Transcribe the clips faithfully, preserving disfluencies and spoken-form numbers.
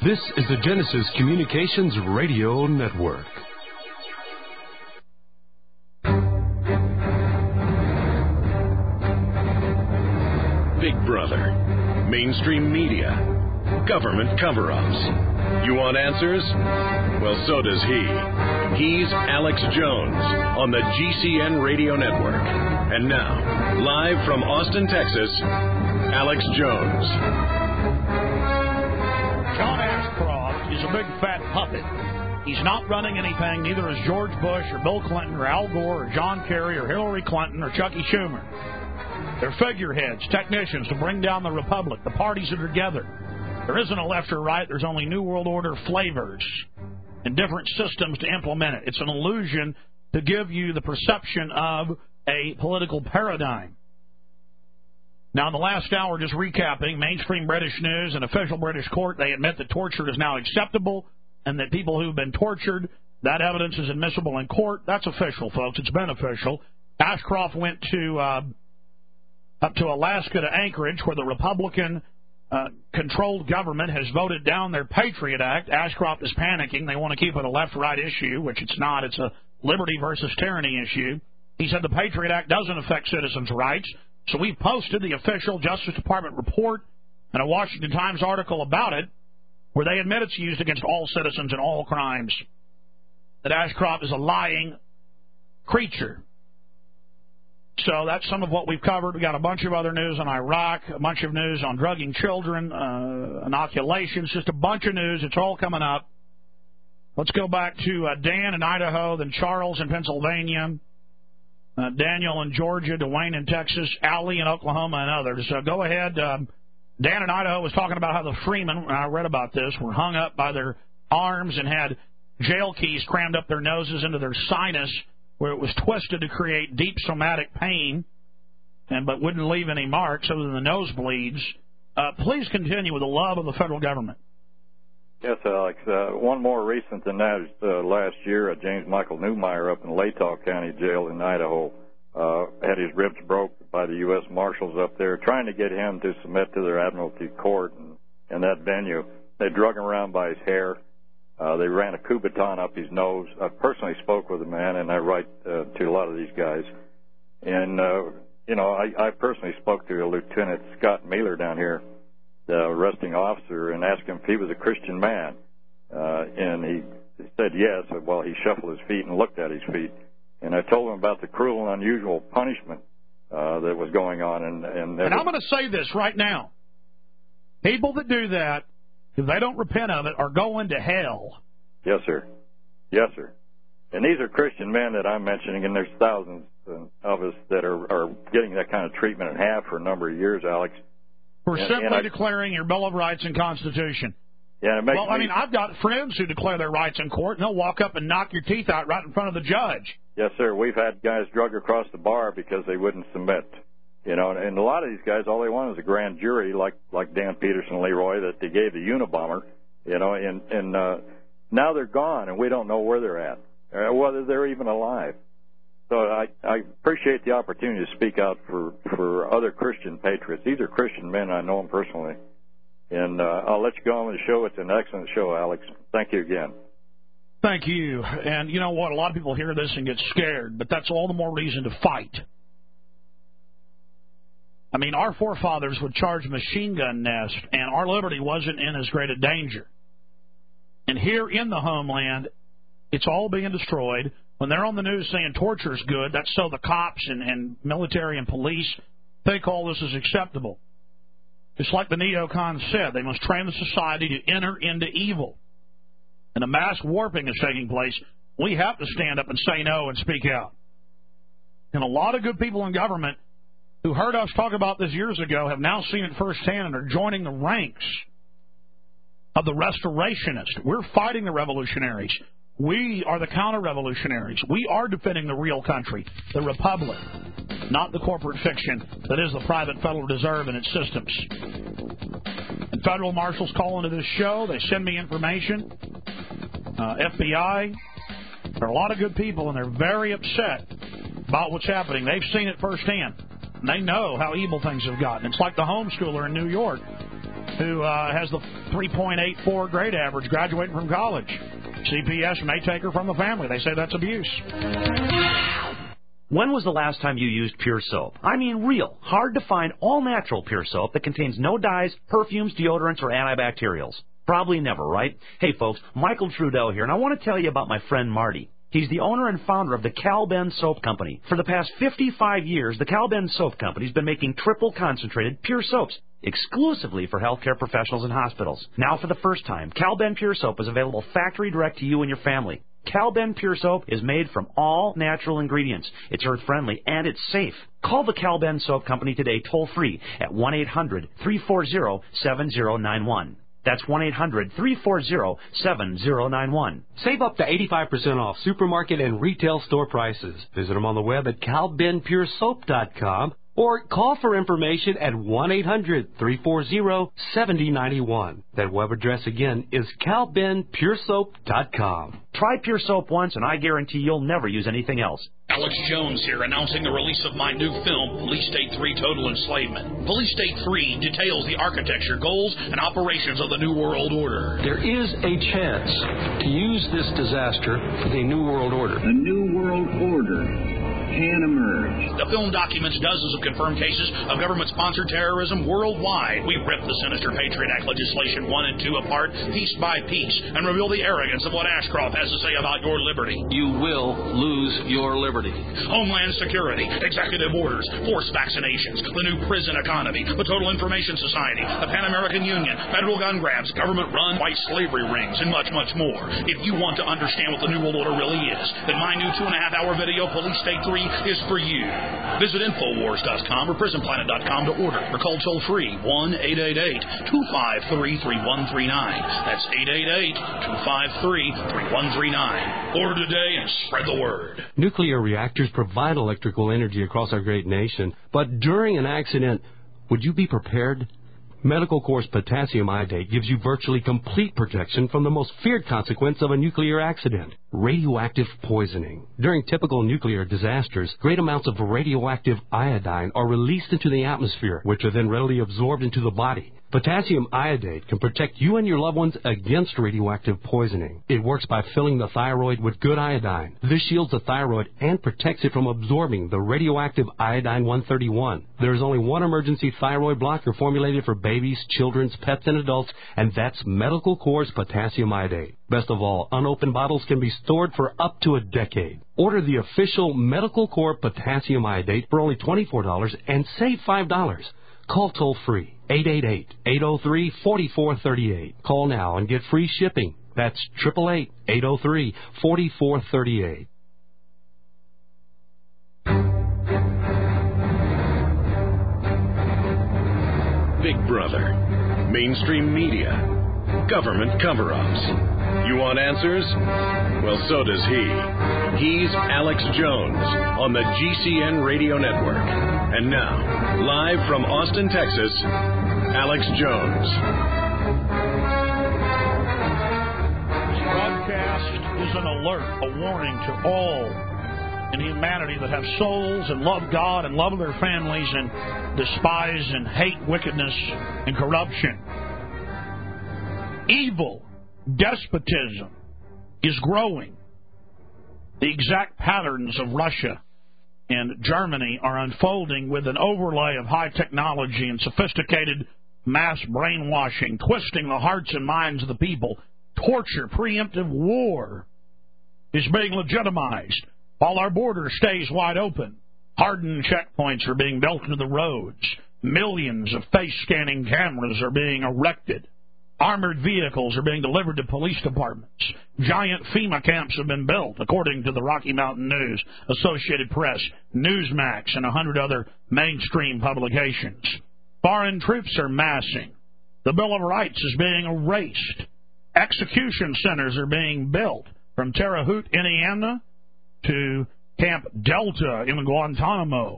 This is the Genesis Communications Radio Network. Big Brother, mainstream media, government cover-ups. You want answers? Well, so does he. He's Alex Jones on the G C N Radio Network. And now, live from Austin, Texas, Alex Jones. John Ashcroft is a big fat puppet. He's not running anything, neither is George Bush or Bill Clinton or Al Gore or John Kerry or Hillary Clinton or Chucky Schumer. They're figureheads, technicians to bring down the republic, the parties that are together. There isn't a left or right. There's only New World Order flavors and different systems to implement it. It's an illusion to give you the perception of a political paradigm. Now, in the last hour, just recapping, mainstream British news and official British court, they admit that torture is now acceptable and that people who've been tortured, that evidence is admissible in court. That's official, folks. It's beneficial. Ashcroft went to uh, up to Alaska to Anchorage, where the Republican-controlled uh, government has voted down their Patriot Act. Ashcroft is panicking. They want to keep it a left-right issue, which it's not. It's a liberty versus tyranny issue. He said the Patriot Act doesn't affect citizens' rights. So we've posted the official Justice Department report and a Washington Times article about it, where they admit it's used against all citizens and all crimes. That Ashcroft is a lying creature. So that's some of what we've covered. We've got a bunch of other news on Iraq, a bunch of news on drugging children, uh, inoculations, just a bunch of news. It's all coming up. Let's go back to uh, Dan in Idaho, then Charles in Pennsylvania, uh, Daniel in Georgia, Dwayne in Texas, Allie in Oklahoma, and others. So go ahead. Um, Dan in Idaho was talking about how the Freemen, I read about this, were hung up by their arms and had jail keys crammed up their noses into their sinus, where it was twisted to create deep somatic pain, and but wouldn't leave any marks other than the nosebleeds. Uh, please continue with the love of the federal government. Yes, Alex. Uh, one more recent than that is uh, last year, uh, James Michael Newmeyer up in Latah County Jail in Idaho uh, had his ribs broke by the U S Marshals up there, trying to get him to submit to their Admiralty Court and, and that venue. They drug him around by his hair. Uh, they ran a Kubotan up his nose. I personally spoke with the man, and I write uh, to a lot of these guys. And, uh, you know, I, I personally spoke to Lieutenant Scott Mailer down here, the arresting officer, and asked him if he was a Christian man. Uh, and he said yes, while he shuffled his feet and looked at his feet. And I told him about the cruel and unusual punishment uh, that was going on. And, and, and I'm going to say this right now. People that do that, if they don't repent of it, are going to hell. Yes, sir. Yes, sir. And these are Christian men that I'm mentioning, and there's thousands of us that are, are getting that kind of treatment and have for a number of years, Alex. For and, simply and I, declaring your Bill of Rights and Constitution. Yeah, it makes well, me, I mean, I've got friends who declare their rights in court, and they'll walk up and knock your teeth out right in front of the judge. Yes, sir. We've had guys drug across the bar because they wouldn't submit. You know, and a lot of these guys, all they want is a grand jury, like like Dan Peterson, Leroy, that they gave the Unabomber. You know, and and uh, now they're gone, and we don't know where they're at, or whether they're even alive. So I I appreciate the opportunity to speak out for for other Christian patriots. These are Christian men. I know them personally, and uh, I'll let you go on with the show. It's an excellent show, Alex. Thank you again. Thank you. And you know what? A lot of people hear this and get scared, but that's all the more reason to fight. I mean, our forefathers would charge machine gun nest, and our liberty wasn't in as great a danger. And here in the homeland, it's all being destroyed. When they're on the news saying torture is good, that's so the cops and, and military and police think all this is acceptable. Just like the neocons said, they must train the society to enter into evil. And a mass warping is taking place. We have to stand up and say no and speak out. And a lot of good people in government who heard us talk about this years ago have now seen it firsthand and are joining the ranks of the restorationists. We're fighting the revolutionaries. We are the counter-revolutionaries. We are defending the real country, the republic, not the corporate fiction that is the private Federal Reserve and its systems. And federal marshals call into this show. They send me information. Uh, F B I. There are a lot of good people, and they're very upset about what's happening. They've seen it firsthand. And they know how evil things have gotten. It's like the homeschooler in New York who uh, has the three point eight four grade average graduating from college. C P S may take her from the family. They say that's abuse. When was the last time you used Pure Soap? I mean real, hard-to-find, all-natural Pure Soap that contains no dyes, perfumes, deodorants, or antibacterials. Probably never, right? Hey, folks, Michael Trudeau here, and I want to tell you about my friend Marty. He's the owner and founder of the Cal-Ben Soap Company. For the past fifty-five years, the Cal-Ben Soap Company's been making triple-concentrated pure soaps exclusively for healthcare professionals and hospitals. Now, for the first time, Cal-Ben Pure Soap is available factory direct to you and your family. Cal-Ben Pure Soap is made from all natural ingredients. It's earth-friendly, and it's safe. Call the Cal-Ben Soap Company today toll-free at one eight hundred three four zero seven zero nine one. That's one eight hundred three four zero seven zero nine one. Save up to eighty-five percent off supermarket and retail store prices. Visit them on the web at cal ben pure soap dot com or call for information at one eight hundred three four zero seven zero nine one. That web address again is cal ben pure soap dot com. Try Pure Soap once, and I guarantee you'll never use anything else. Alex Jones here, announcing the release of my new film, Police State three Total Enslavement. Police State three details the architecture, goals, and operations of the New World Order. There is a chance to use this disaster for the New World Order. The New World Order can emerge. The film documents dozens of confirmed cases of government-sponsored terrorism worldwide. We rip the sinister Patriot Act legislation one and two apart, piece by piece, and reveal the arrogance of what Ashcroft has to say about your liberty. You will lose your liberty. Homeland Security, executive orders, forced vaccinations, the new prison economy, the Total Information Society, the Pan American Union, federal gun grabs, government-run white slavery rings, and much, much more. If you want to understand what the New World Order really is, then my new two and a half hour video, Police State three, is for you. Visit infowars dot com or prison planet dot com to order or call toll free one eight eight eight two five three three one three nine. That's eight eight eight two five three three one three nine. Order today and spread the word. Nuclear reactors provide electrical energy across our great nation, but during an accident, would you be prepared? Medical Corps potassium iodate gives you virtually complete protection from the most feared consequence of a nuclear accident, radioactive poisoning. During typical nuclear disasters, great amounts of radioactive iodine are released into the atmosphere, which are then readily absorbed into the body. Potassium iodate can protect you and your loved ones against radioactive poisoning. It works by filling the thyroid with good iodine. This shields the thyroid and protects it from absorbing the radioactive iodine one thirty-one. There is only one emergency thyroid blocker formulated for babies, children, pets, and adults, and that's Medical Corps potassium iodate. Best of all, unopened bottles can be stored for up to a decade. Order the official Medical Corps potassium iodate for only twenty-four dollars and save five dollars. Call toll-free, eight eight eight, eight oh three, four four three eight. Call now and get free shipping. That's eight eight eight, eight oh three, four four three eight. Big Brother, mainstream media, government cover-ups. You want answers? Well, so does he. He's Alex Jones on the G C N Radio Network. And now, live from Austin, Texas, Alex Jones. This broadcast is an alert, a warning to all in humanity that have souls and love God and love their families and despise and hate wickedness and corruption. Evil, despotism is growing. The exact patterns of Russia and Germany are unfolding with an overlay of high technology and sophisticated mass brainwashing, twisting the hearts and minds of the people. Torture, preemptive war is being legitimized while our border stays wide open. Hardened checkpoints are being built into the roads. Millions of face-scanning cameras are being erected. Armored vehicles are being delivered to police departments. Giant FEMA camps have been built, according to the Rocky Mountain News, Associated Press, Newsmax, and a hundred other mainstream publications. Foreign troops are massing. The Bill of Rights is being erased. Execution centers are being built from Terre Haute, Indiana, to Camp Delta in Guantanamo.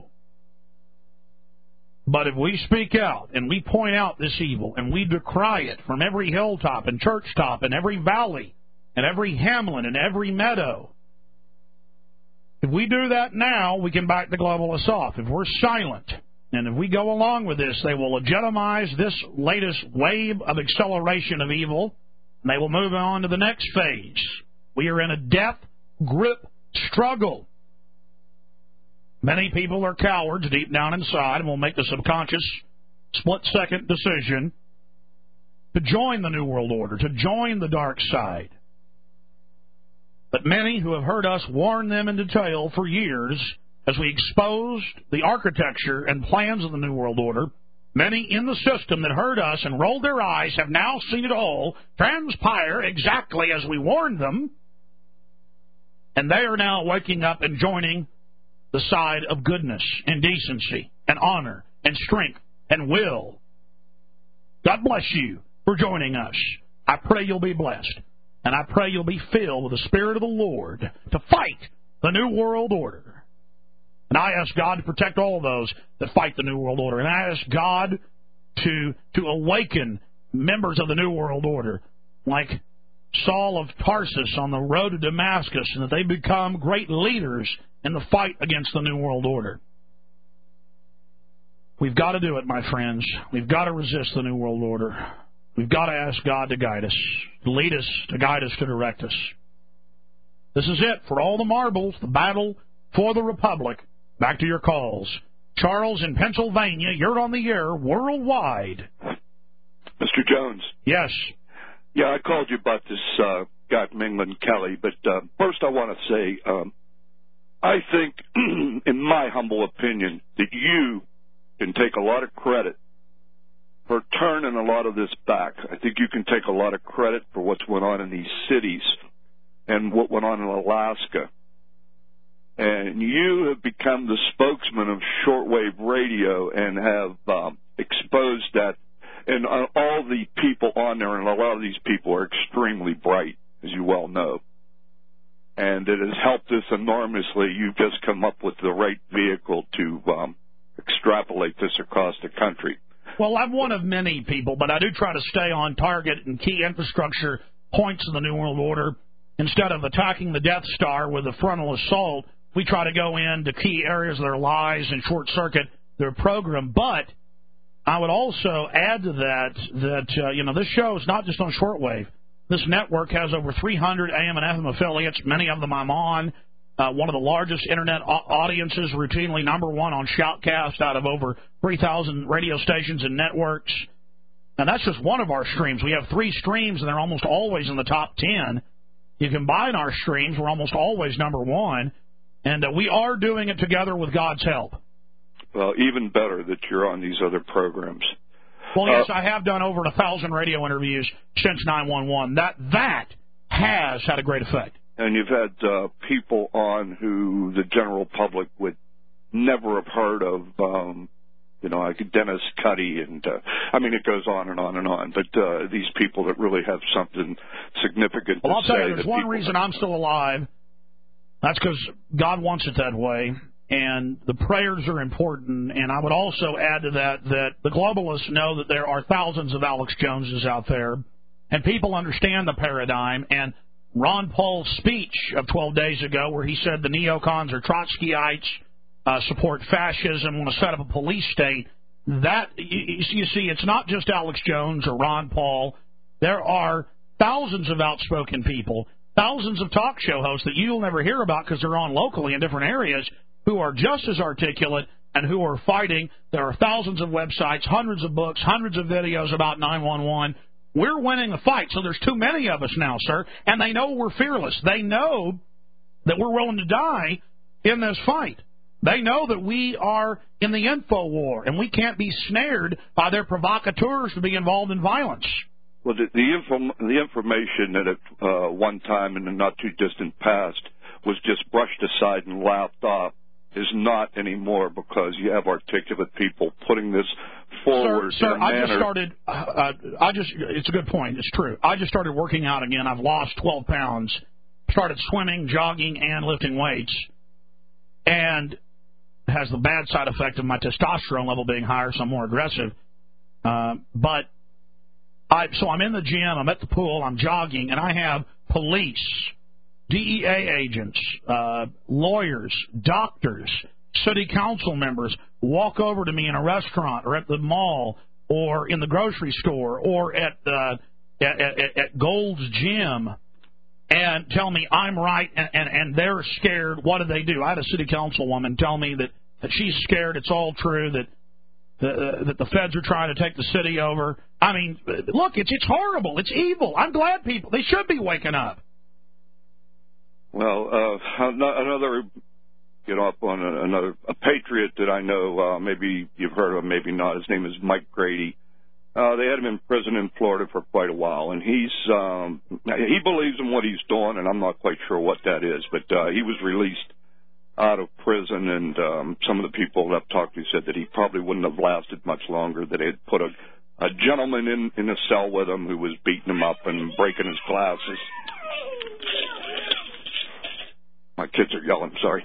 But if we speak out and we point out this evil and we decry it from every hilltop and church top and every valley and every hamlet and every meadow, if we do that now, we can back the globalists off. If we're silent, And if we go along with this, they will legitimize this latest wave of acceleration of evil, and they will move on to the next phase. We are in a death grip struggle. Many people are cowards deep down inside and will make the subconscious split-second decision to join the New World Order, to join the dark side. But many who have heard us warn them in detail for years as we exposed the architecture and plans of the New World Order, many in the system that heard us and rolled their eyes have now seen it all transpire exactly as we warned them, and they are now waking up and joining the side of goodness and decency and honor and strength and will. God bless you for joining us. I pray you'll be blessed, and I pray you'll be filled with the Spirit of the Lord to fight the New World Order. And I ask God to protect all those that fight the New World Order. And I ask God to, to awaken members of the New World Order like Saul of Tarsus on the road to Damascus, and that they become great leaders in the fight against the New World Order. We've got to do it, my friends. We've got to resist the New World Order. We've got to ask God to guide us, to lead us, to guide us, to direct us. This is it for all the marbles, the battle for the Republic. Back to your calls. Charles in Pennsylvania, you're on the air worldwide. Mister Jones. Yes. Yeah, I called you about this uh, guy from England, Kelly, but uh, first I want to say um, I think, in my humble opinion, that you can take a lot of credit for turning a lot of this back. I think you can take a lot of credit for what's went on in these cities and what went on in Alaska. And you have become the spokesman of shortwave radio and have um, exposed that. And uh, all the people on there, and a lot of these people are extremely bright, as you well know. And it has helped us enormously. You've just come up with the right vehicle to um, extrapolate this across the country. Well, I'm one of many people, but I do try to stay on target and key infrastructure points of the New World Order. Instead of attacking the Death Star with a frontal assault, we try to go into key areas of their lies and short-circuit their program. But I would also add to that that, uh, you know, this show is not just on shortwave. This network has over three hundred A M and F M affiliates. Many of them I'm on. Uh, one of the largest Internet au- audiences, routinely number one on Shoutcast out of over three thousand radio stations and networks. And that's just one of our streams. We have three streams, and they're almost always in the top ten. You combine our streams, we're almost always number one. And uh, we are doing it together with God's help. Well, even better that you're on these other programs. Well, yes, uh, I have done over a thousand radio interviews since nine one one. That that has had a great effect. And you've had uh, people on who the general public would never have heard of, um, you know, like Dennis Cuddy, and uh, I mean, it goes on and on and on. But uh, these people that really have something significant well, to I'll say. Well, I'll tell you, there's one reason I'm still alive. That's because God wants it that way, and the prayers are important. And I would also add to that that the globalists know that there are thousands of Alex Joneses out there, and people understand the paradigm. And Ron Paul's speech of twelve days ago, where he said the neocons are Trotskyites, uh, support fascism, want to set up a police state, that, you, you see, it's not just Alex Jones or Ron Paul. There are thousands of outspoken people, thousands of talk show hosts that you'll never hear about because they're on locally in different areas, who are just as articulate and who are fighting. There are thousands of websites, hundreds of books, hundreds of videos about nine one one. We're winning the fight, so there's too many of us now, sir, and they know we're fearless. They know that we're willing to die in this fight. They know that we are in the info war, and we can't be snared by their provocateurs to be involved in violence. Well, the, the, inform, the information that at uh, one time in the not-too-distant past was just brushed aside and laughed off is not anymore, because you have articulate people putting this forward. Sir, sir in a I manner. just started, uh, uh, I just, it's a good point, it's true. I just started working out again. I've lost twelve pounds, started swimming, jogging, and lifting weights, and it has the bad side effect of my testosterone level being higher, so I'm more aggressive. Uh, but I, so I'm in the gym, I'm at the pool, I'm jogging, and I have police, D E A agents, uh, lawyers, doctors, city council members walk over to me in a restaurant or at the mall or in the grocery store or at uh, at, at, at Gold's Gym and tell me I'm right and, and, and they're scared. What do they do? I had a city councilwoman tell me that, that she's scared. It's all true, that the, uh, that the feds are trying to take the city over. I mean, look, it's it's horrible. It's evil. I'm glad people, they should be waking up. Well, uh, another, get up on a, another, a patriot that I know, uh, maybe you've heard of, maybe not. His name is Mike Grady. Uh, they had him in prison in Florida for quite a while, and he's um, he believes in what he's doing, and I'm not quite sure what that is, but uh, he was released out of prison, and um, some of the people that I've talked to said that he probably wouldn't have lasted much longer, that they had put a, a gentleman in, in a cell with him who was beating him up and breaking his glasses. My kids are yelling, sorry.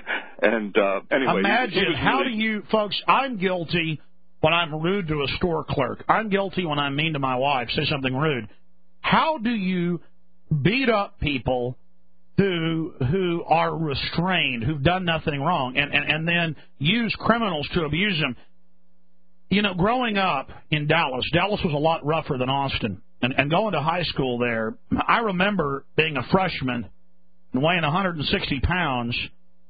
and uh, anyway. Imagine, how do you, folks, I'm guilty when I'm rude to a store clerk. I'm guilty when I'm mean to my wife, say something rude. How do you beat up people who who are restrained, who've done nothing wrong, and, and, and then use criminals to abuse them? You know, growing up in Dallas, Dallas was a lot rougher than Austin. And, and going to high school there, I remember being a freshman and weighing one hundred sixty pounds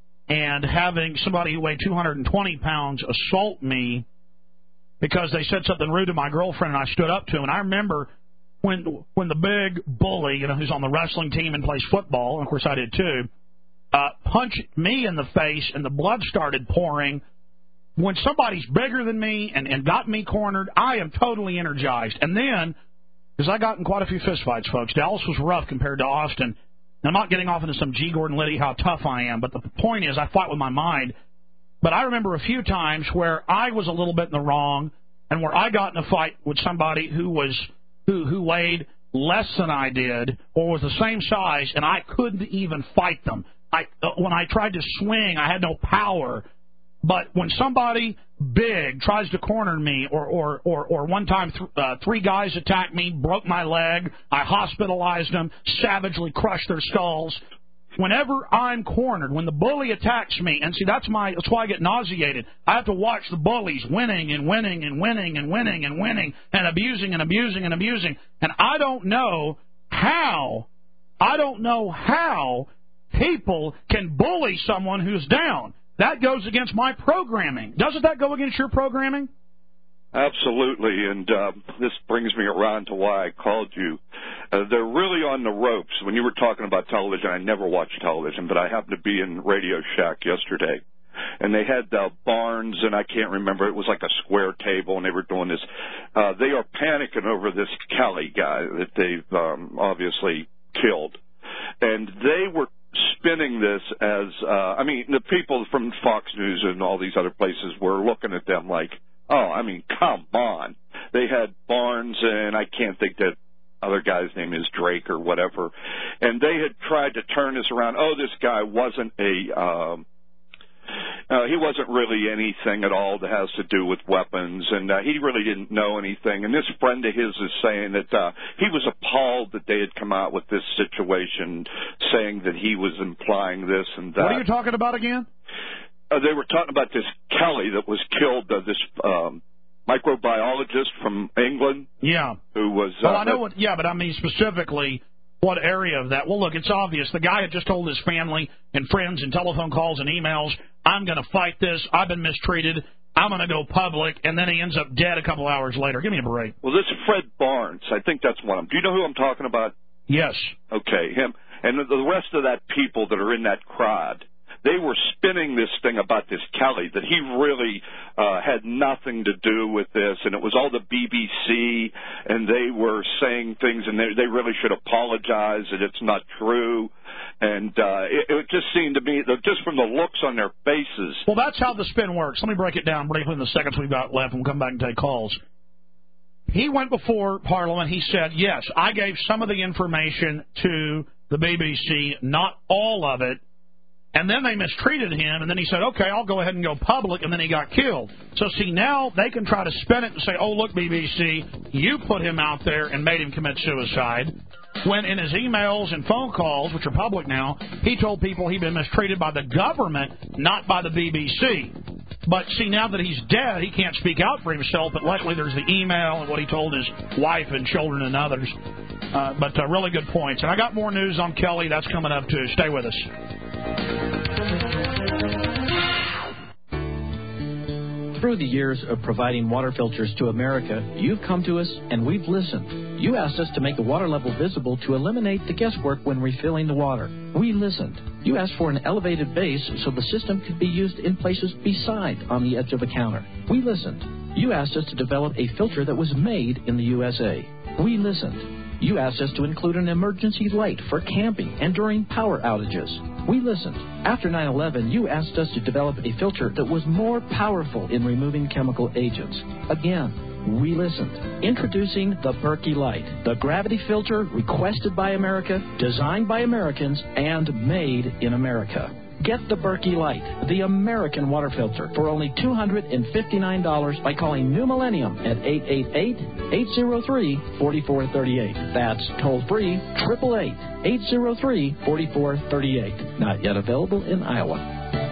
and having somebody who weighed two hundred twenty pounds assault me because they said something rude to my girlfriend, and I stood up to him. And I remember when when the big bully, you know, who's on the wrestling team and plays football, and of course I did too, uh, punched me in the face, and the blood started pouring. When somebody's bigger than me and, and got me cornered, I am totally energized. And then, because I got in quite a few fistfights, folks, Dallas was rough compared to Austin. I'm not getting off into some G. Gordon Liddy, how tough I am, but the point is I fight with my mind. But I remember a few times where I was a little bit in the wrong and where I got in a fight with somebody who was who, who weighed less than I did or was the same size, and I couldn't even fight them. I, when I tried to swing, I had no power. But when somebody big tries to corner me, or or, or, or one time th- uh, three guys attacked me, broke my leg, I hospitalized them, savagely crushed their skulls. Whenever I'm cornered, when the bully attacks me, and see, that's my that's why I get nauseated. I have to watch the bullies winning and winning and winning and winning and winning and abusing and abusing and abusing. And I don't know how, I don't know how people can bully someone who's down. That goes against my programming. Doesn't that go against your programming? Absolutely, and uh, this brings me around to why I called you. Uh, they're really on the ropes. When you were talking about television, I never watch television, but I happened to be in Radio Shack yesterday, and they had uh, Barnes, and I can't remember, it was like a square table, and they were doing this. Uh, they are panicking over this Kelly guy that they've um, obviously killed, and they were spinning this as, uh, I mean, the people from Fox News and all these other places were looking at them like, oh, I mean, come on. They had Barnes, and I can't think that other guy's name is Drake or whatever, and they had tried to turn this around. Oh, this guy wasn't a, um, uh, he wasn't really anything at all that has to do with weapons, and uh, he really didn't know anything. And this friend of his is saying that uh, he was appalled that they had come out with this situation, saying that he was implying this and that. What are you talking about again? Uh, they were talking about this Kelly that was killed, uh, this um, microbiologist from England. Yeah. Who was... Well, uh, I know what... Yeah, but I mean specifically what area of that. Well, look, it's obvious. The guy had just told his family and friends and telephone calls and emails, I'm going to fight this. I've been mistreated. I'm going to go public. And then he ends up dead a couple hours later. Give me a break. Well, this is Fred Barnes. I think that's one of them. Do you know who I'm talking about? Yes. Okay, him. And the rest of that people that are in that crowd, they were spinning this thing about this Kelly, that he really uh, had nothing to do with this, and it was all the B B C, and they were saying things, and they, they really should apologize, and it's not true. And uh, it, it just seemed to me, that just from the looks on their faces. Well, that's how the spin works. Let me break it down briefly in the seconds we've got left, and we'll come back and take calls. He went before Parliament. He said, yes, I gave some of the information to the B B C, not all of it. And then they mistreated him, and then he said, okay, I'll go ahead and go public, and then he got killed. So, see, now they can try to spin it and say, oh, look, B B C, you put him out there and made him commit suicide. when in his emails and phone calls, which are public now, he told people he'd been mistreated by the government, not by the B B C. But, see, now that he's dead, he can't speak out for himself, but luckily there's the email and what he told his wife and children and others. Uh, but uh, really good points. And I got more news on Kelly. That's coming up, too. Stay with us. Through the years of providing water filters to America, you've come to us and we've listened. You asked us to make the water level visible to eliminate the guesswork when refilling the water. We listened. You asked for an elevated base so the system could be used in places beside on the edge of a counter. We listened. You asked us to develop a filter that was made in the U S A. We listened. You asked us to include an emergency light for camping and during power outages. We listened. After nine eleven, you asked us to develop a filter that was more powerful in removing chemical agents. Again, we listened. Introducing the Berkey Light, the gravity filter requested by America, designed by Americans, and made in America. Get the Berkey Light, the American water filter, for only two hundred fifty-nine dollars by calling New Millennium at eight eight eight, eight zero three, four four three eight. That's toll-free, eight eight eight, eight zero three, four four three eight. Not yet available in Iowa.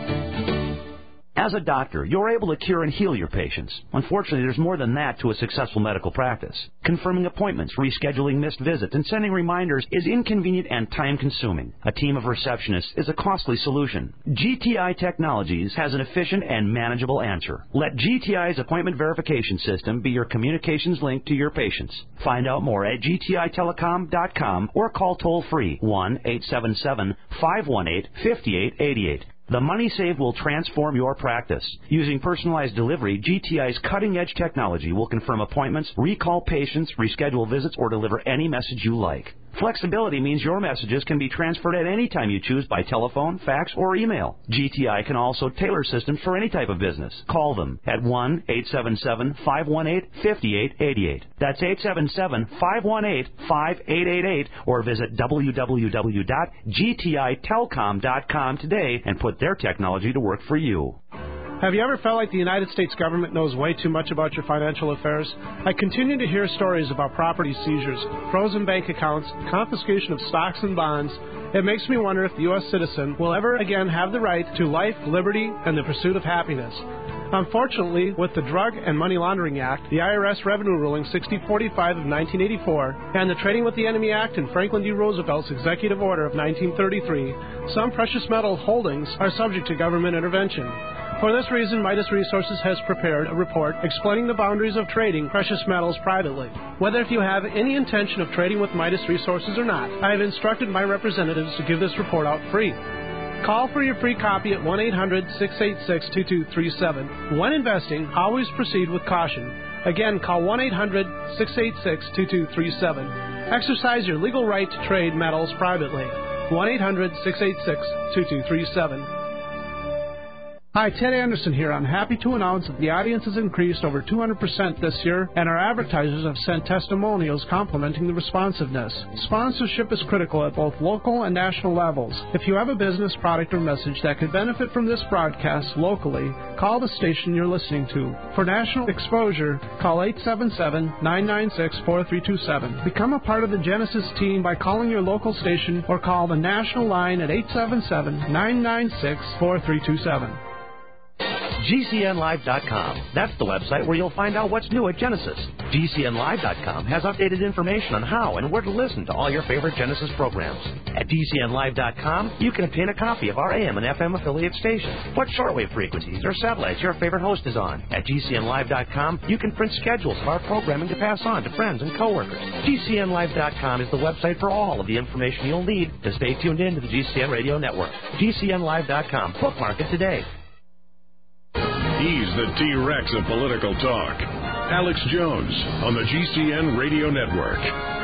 As a doctor, you're able to cure and heal your patients. Unfortunately, there's more than that to a successful medical practice. Confirming appointments, rescheduling missed visits, and sending reminders is inconvenient and time-consuming. A team of receptionists is a costly solution. G T I Technologies has an efficient and manageable answer. Let G T I's appointment verification system be your communications link to your patients. Find out more at G T I telecom dot com or call toll-free one eight seven seven, five one eight, five eight eight eight. The money saved will transform your practice. Using personalized delivery, G T I's cutting-edge technology will confirm appointments, recall patients, reschedule visits, or deliver any message you like. Flexibility means your messages can be transferred at any time you choose by telephone, fax, or email. G T I can also tailor systems for any type of business. Call them at one eight seven seven, five one eight, five eight eight eight. That's eight seven seven, five one eight, five eight eight eight, or visit w w w dot g t i telcom dot com today and put their technology to work for you. Have you ever felt like the United States government knows way too much about your financial affairs? I continue to hear stories about property seizures, frozen bank accounts, confiscation of stocks and bonds. It makes me wonder if the U S citizen will ever again have the right to life, liberty, and the pursuit of happiness. Unfortunately, with the Drug and Money Laundering Act, the I R S Revenue Ruling sixty forty-five of nineteen eighty-four, and the Trading with the Enemy Act and Franklin D. Roosevelt's Executive Order of nineteen thirty-three, some precious metal holdings are subject to government intervention. For this reason, Midas Resources has prepared a report explaining the boundaries of trading precious metals privately. Whether if you have any intention of trading with Midas Resources or not, I have instructed my representatives to give this report out free. Call for your free copy at one eight hundred, six eight six, two two three seven. When investing, always proceed with caution. Again, call one eight hundred, six eight six, two two three seven. Exercise your legal right to trade metals privately. one eight hundred, six eight six, two two three seven. Hi, Ted Anderson here. I'm happy to announce that the audience has increased over two hundred percent this year, and our advertisers have sent testimonials complimenting the responsiveness. Sponsorship is critical at both local and national levels. If you have a business, product, or message that could benefit from this broadcast locally, call the station you're listening to. For national exposure, call eight seven seven, nine nine six, four three two seven. Become a part of the Genesis team by calling your local station or call the national line at eight seven seven, nine nine six, four three two seven. G C N live dot com. That's the website where you'll find out what's new at Genesis. G C N live dot com has updated information on how and where to listen to all your favorite Genesis programs. At G C N live dot com, you can obtain a copy of our A M and F M affiliate stations, what shortwave frequencies or satellites your favorite host is on. At G C N live dot com, you can print schedules of our programming to pass on to friends and coworkers. G C N live dot com is the website for all of the information you'll need to stay tuned in to the G C N Radio Network. G C N live dot com. Bookmark it today. He's the T-Rex of political talk. Alex Jones on the G C N Radio Network.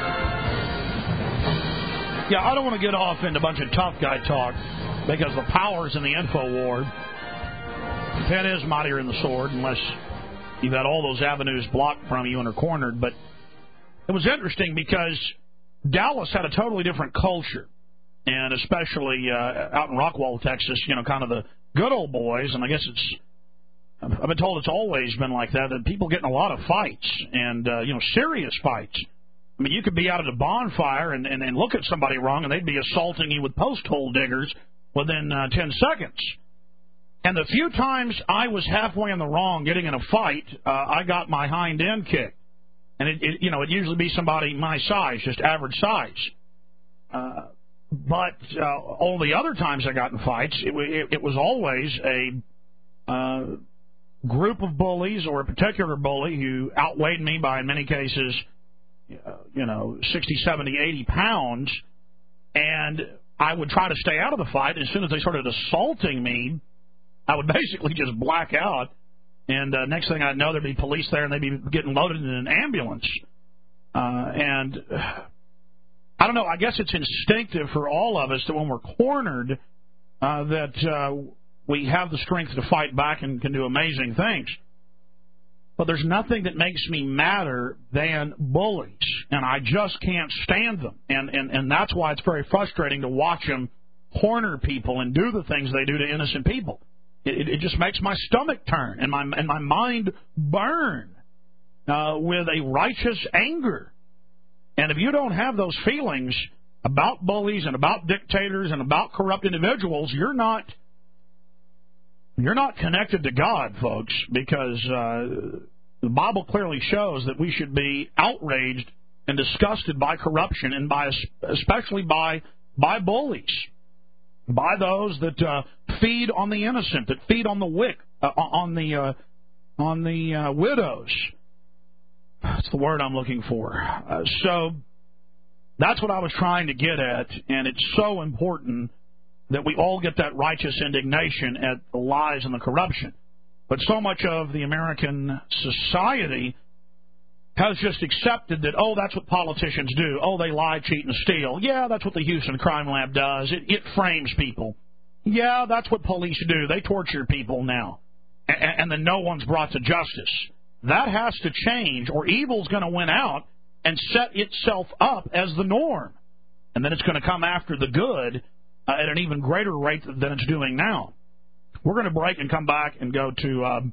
Yeah, I don't want to get off into a bunch of tough guy talk because the power's in the info war. The pen is mightier than the sword unless you've had all those avenues blocked from you and are cornered. But it was interesting because Dallas had a totally different culture, and especially uh, out in Rockwall, Texas, you know, kind of the good old boys, and I guess it's I've been told it's always been like that, that people get in a lot of fights, and, uh, you know, serious fights. I mean, you could be out at a bonfire and, and, and look at somebody wrong, and they'd be assaulting you with post hole diggers within uh, ten seconds. And the few times I was halfway in the wrong getting in a fight, uh, I got my hind end kicked. And, it, it, you know, it'd usually be somebody my size, just average size. Uh, but uh, all the other times I got in fights, it, it, it was always a uh, group of bullies or a particular bully who outweighed me by, in many cases, uh, you know, sixty, seventy, eighty pounds. And I would try to stay out of the fight. As soon as they started assaulting me, I would basically just black out, and uh, next thing I'd know, there'd be police there, and they'd be getting loaded in an ambulance. Uh, and uh, I don't know, I guess it's instinctive for all of us that when we're cornered, uh, that uh, we have the strength to fight back and can do amazing things. But there's nothing that makes me madder than bullies, and I just can't stand them. And, and, and that's why it's very frustrating to watch them corner people and do the things they do to innocent people. It, it just makes my stomach turn and my and my mind burn uh, with a righteous anger. And if you don't have those feelings about bullies and about dictators and about corrupt individuals, you're not you're not connected to God, folks, because uh, the Bible clearly shows that we should be outraged and disgusted by corruption and by especially by by bullies. By those that uh, feed on the innocent, that feed on the wick, uh, on the uh, on the uh, widows. That's the word I'm looking for. Uh, so that's what I was trying to get at, and it's so important that we all get that righteous indignation at the lies and the corruption. But so much of the American society has just accepted that, oh, that's what politicians do. Oh, they lie, cheat, and steal. Yeah, that's what the Houston Crime Lab does. It, it frames people. Yeah, that's what police do. They torture people now. And, and then no one's brought to justice. That has to change, or evil's going to win out and set itself up as the norm. And then it's going to come after the good uh, at an even greater rate than it's doing now. We're going to break and come back and go to... Uh,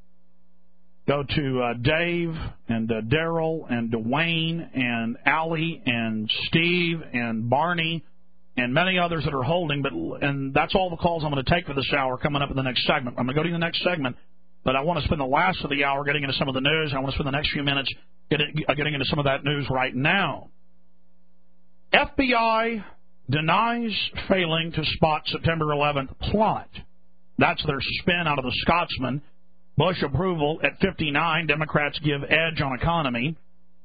Go to uh, Dave and uh, Daryl and Dwayne and Allie and Steve and Barney and many others that are holding. But and that's all the calls I'm going to take for this hour coming up in the next segment. I'm going to go to the next segment, but I want to spend the last of the hour getting into some of the news. I want to spend the next few minutes getting, getting into some of that news right now. F B I denies failing to spot September eleventh plot. That's their spin out of the Scotsman. Bush approval at fifty-nine. Democrats give edge on economy.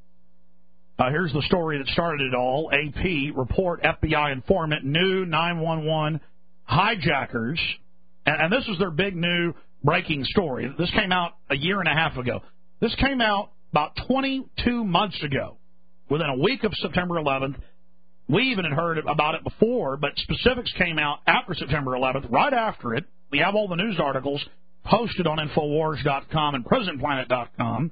Uh, here's the story that started it all. A P report F B I informant new nine one one hijackers. And, and this is their big new breaking story. This came out a year and a half ago. This came out about twenty-two months ago, within a week of September eleventh. We even had heard about it before, but specifics came out after September eleventh, right after it. We have all the news articles posted on Infowars dot com and Prison Planet dot com,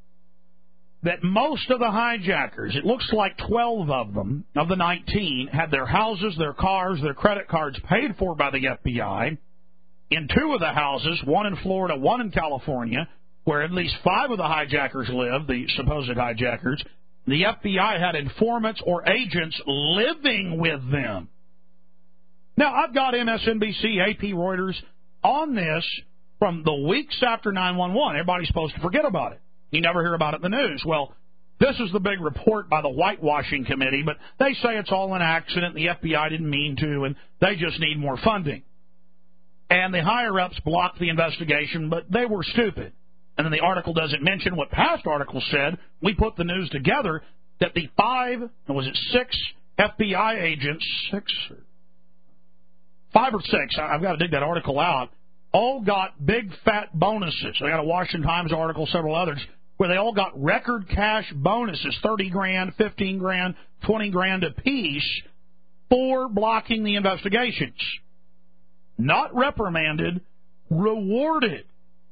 that most of the hijackers, it looks like twelve of them, of the nineteen, had their houses, their cars, their credit cards paid for by the F B I. In two of the houses, one in Florida, one in California, where at least five of the hijackers lived, the supposed hijackers, the F B I had informants or agents living with them. Now, I've got M S N B C, A P, Reuters on this from the weeks after nine one one. Everybody's supposed to forget about it. You never hear about it in the news. Well, this is the big report by the whitewashing committee, but they say it's all an accident, the F B I didn't mean to, and they just need more funding. And the higher-ups blocked the investigation, but they were stupid. And then the article doesn't mention what past articles said. We put the news together that the five, was it six F B I agents, six, five or six, I've got to dig that article out, all got big fat bonuses. I got a Washington Times article, several others, where they all got record cash bonuses, thirty grand, fifteen grand, twenty grand apiece, for blocking the investigations. Not reprimanded, rewarded.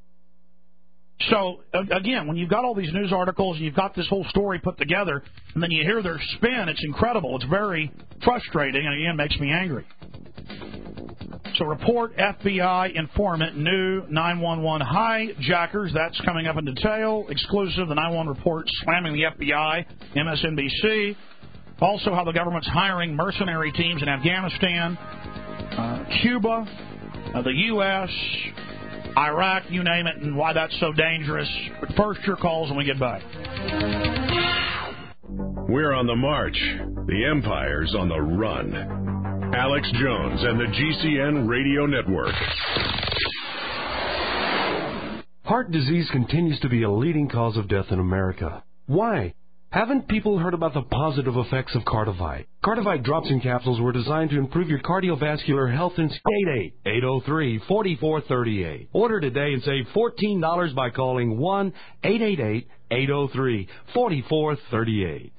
So, again, when you've got all these news articles, you've got this whole story put together, and then you hear their spin, it's incredible. It's very frustrating, and again, makes me angry. So report F B I informant new nine one one hijackers. That's coming up in detail. Exclusive, the nine one one report slamming the F B I, M S N B C. Also how the government's hiring mercenary teams in Afghanistan, uh, Cuba, uh, the U S, Iraq, you name it, and why that's so dangerous. But first, your calls when we get back. We're on the march. The Empire's on the run. Alex Jones and the G C N Radio Network. Heart disease continues to be a leading cause of death in America. Why? Haven't people heard about the positive effects of Cardivite? Cardivite drops and capsules were designed to improve your cardiovascular health in eight eight, eight oh three, four four three eight. Order today and save fourteen dollars by calling one eight eight eight, eight oh three, four four three eight.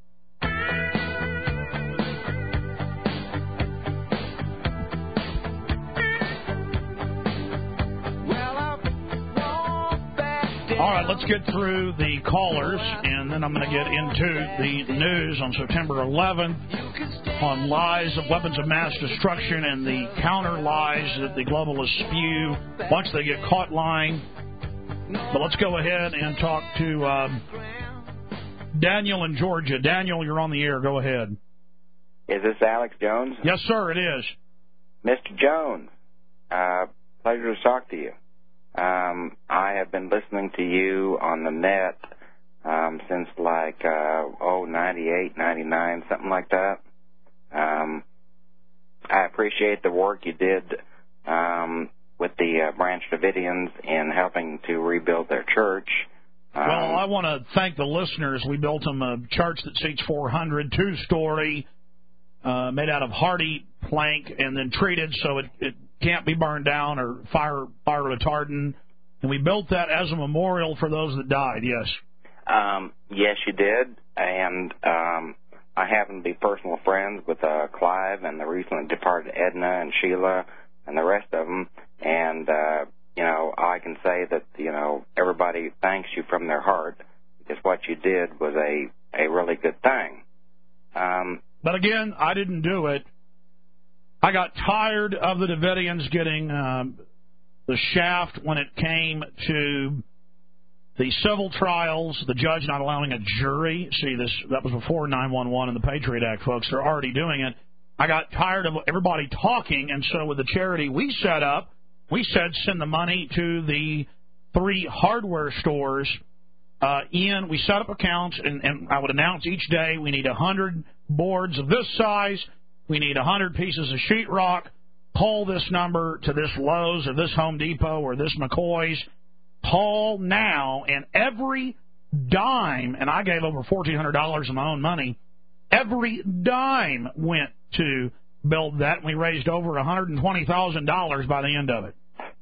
All right, let's get through the callers, and then I'm going to get into the news on September eleventh on lies of weapons of mass destruction and the counter lies that the globalists spew once they get caught lying. But let's go ahead and talk to um, Daniel in Georgia. Daniel, you're on the air. Go ahead. Is this Alex Jones? Yes, sir, it is. Mister Jones, uh, pleasure to talk to you. Um, I have been listening to you on the net um, since like, uh, oh, ninety-eight, ninety-nine, something like that. Um, I appreciate the work you did um, with the uh, Branch Davidians in helping to rebuild their church. Um, well, I want to thank the listeners. We built them a church that seats four hundred, two-story, uh, made out of hardy plank and then treated so it, it can't be burned down or fire fire retardant. And we built that as a memorial for those that died, yes. Um, yes, you did. And um, I happen to be personal friends with uh, Clive and the recently departed Edna and Sheila and the rest of them. And, uh, you know, I can say that, you know, everybody thanks you from their heart because what you did was a, a really good thing. Um, but again, I didn't do it. I got tired of the Davidians getting um, the shaft when it came to the civil trials, the judge not allowing a jury. See, this that was before nine one one and the Patriot Act, folks. They're already doing it. I got tired of everybody talking, and so with the charity we set up, we said send the money to the three hardware stores. Uh, in we set up accounts, and, and I would announce each day we need one hundred boards of this size. We need one hundred pieces of sheetrock. Call this number to this Lowe's or this Home Depot or this McCoy's. Call now, and every dime, and I gave over fourteen hundred dollars of my own money, every dime went to build that, and we raised over one hundred twenty thousand dollars by the end of it.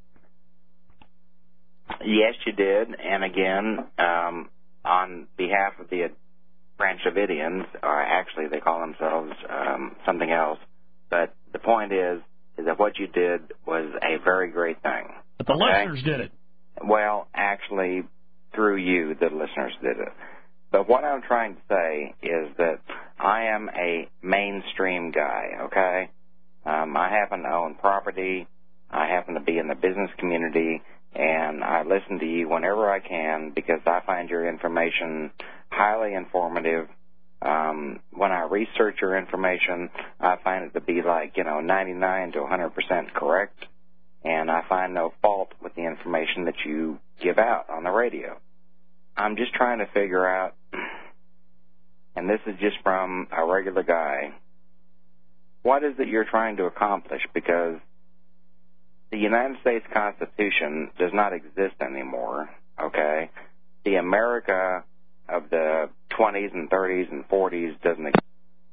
Yes, you did. And again, um, on behalf of the Branch Davidians, or actually they call themselves um, something else, but the point is, is that what you did was a very great thing. But the okay? listeners did it. Well, actually, through you, the listeners did it. But what I'm trying to say is that I am a mainstream guy, okay? Um, I happen to own property. I happen to be in the business community, and I listen to you whenever I can because I find your information highly informative. Um, when I research your information, I find it to be like, you know, ninety-nine to one hundred percent correct, and I find no fault with the information that you give out on the radio. I'm just trying to figure out, and this is just from a regular guy, what is it you're trying to accomplish? Because the United States Constitution does not exist anymore, okay? The America of the twenties and thirties and forties doesn't exist.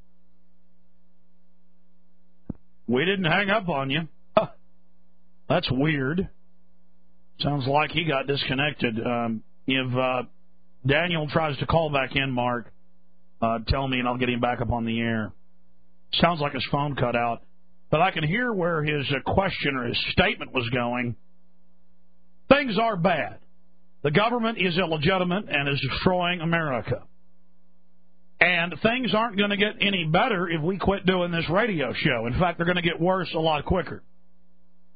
We didn't hang up on you. Huh. That's weird. Sounds like he got disconnected. Um, if uh, Daniel tries to call back in, Mark, uh, tell me and I'll get him back up on the air. Sounds like his phone cut out. But I can hear where his uh, question or his statement was going. Things are bad. The government is illegitimate and is destroying America. And things aren't going to get any better if we quit doing this radio show. In fact, they're going to get worse a lot quicker.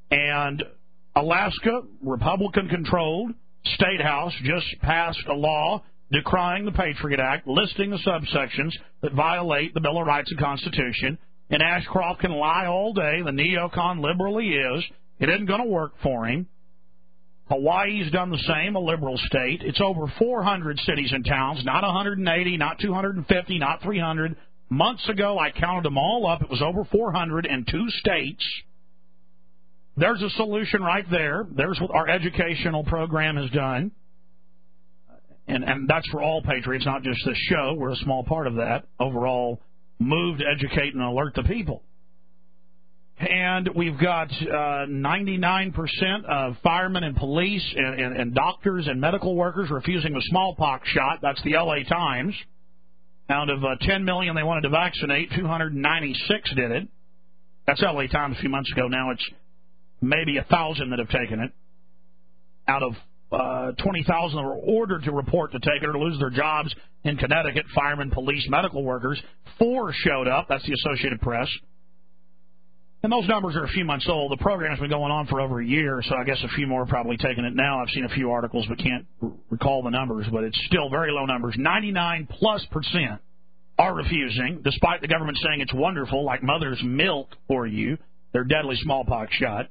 And Alaska, Republican-controlled State House just passed a law decrying the Patriot Act, listing the subsections that violate the Bill of Rights and Constitution. And Ashcroft can lie all day. The neocon liberal he is. It isn't going to work for him. Hawaii's done the same, a liberal state. It's over four hundred cities and towns, not one hundred eighty, not two hundred fifty, not three hundred. Months ago, I counted them all up. It was over four hundred in two states. There's a solution right there. There's what our educational program has done. And, and that's for all patriots, not just this show. We're a small part of that. Overall, move to educate and alert the people. And we've got uh, ninety-nine percent of firemen and police and, and, and doctors and medical workers refusing the smallpox shot. That's the L A Times. Out of uh, ten million they wanted to vaccinate, two hundred ninety-six did it. That's L A Times a few months ago. Now it's maybe one thousand that have taken it. Out of uh, twenty thousand that were ordered to report to take it or lose their jobs in Connecticut, firemen, police, medical workers, four showed up. That's the Associated Press. And those numbers are a few months old. The program's been going on for over a year, so I guess a few more are probably taking it now. I've seen a few articles but can't r- recall the numbers, but it's still very low numbers. ninety-nine plus percent are refusing, despite the government saying it's wonderful, like mother's milk for you, their deadly smallpox shot.